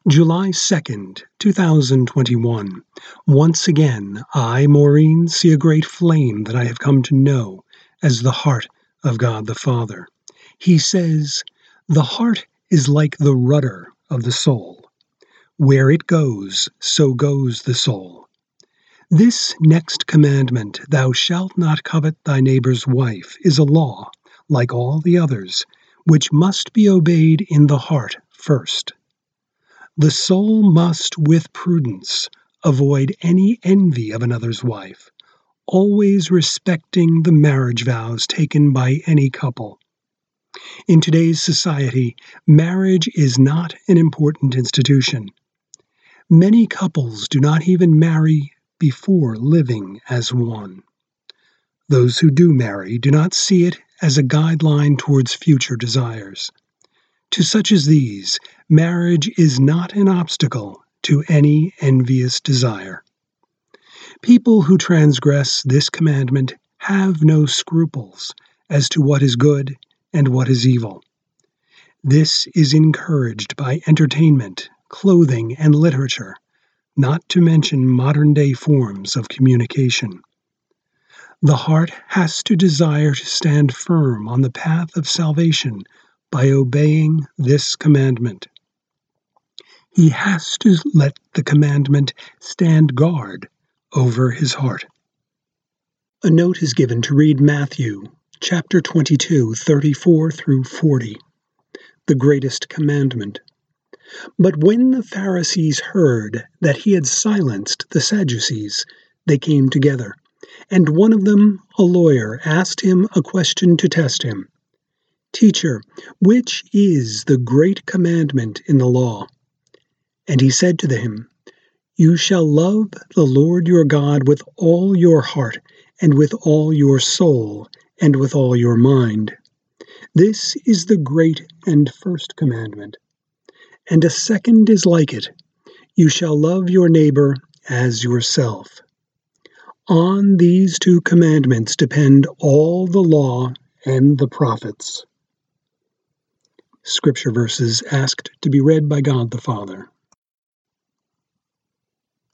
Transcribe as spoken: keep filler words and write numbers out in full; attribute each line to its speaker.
Speaker 1: July second, two thousand twenty-one. Once again, I, Maureen, see a great flame that I have come to know as the heart of God the Father. He says, "The heart is like the rudder of the soul. Where it goes, so goes the soul." This next commandment, "Thou shalt not covet thy neighbor's wife," is a law, like all the others, which must be obeyed in the heart first. The soul must, with prudence, avoid any envy of another's wife, always respecting the marriage vows taken by any couple. In today's society, marriage is not an important institution. Many couples do not even marry before living as one. Those who do marry do not see it as a guideline towards future desires. To such as these, marriage is not an obstacle to any envious desire. People who transgress this commandment have no scruples as to what is good and what is evil. This is encouraged by entertainment, clothing, and literature, not to mention modern-day forms of communication. The heart has to desire to stand firm on the path of salvation by obeying this commandment. He has to let the commandment stand guard over his heart. A note is given to read Matthew chapter twenty-two, thirty-four through forty, the greatest commandment. But when the Pharisees heard that he had silenced the Sadducees, they came together, and one of them, a lawyer, asked him a question to test him. "Teacher, which is the great commandment in the law?" And he said to him, "You shall love the Lord your God with all your heart, and with all your soul, and with all your mind. This is the great and first commandment. And a second is like it. You shall love your neighbor as yourself. On these two commandments depend all the law and the prophets." Scripture verses asked to be read by God the Father.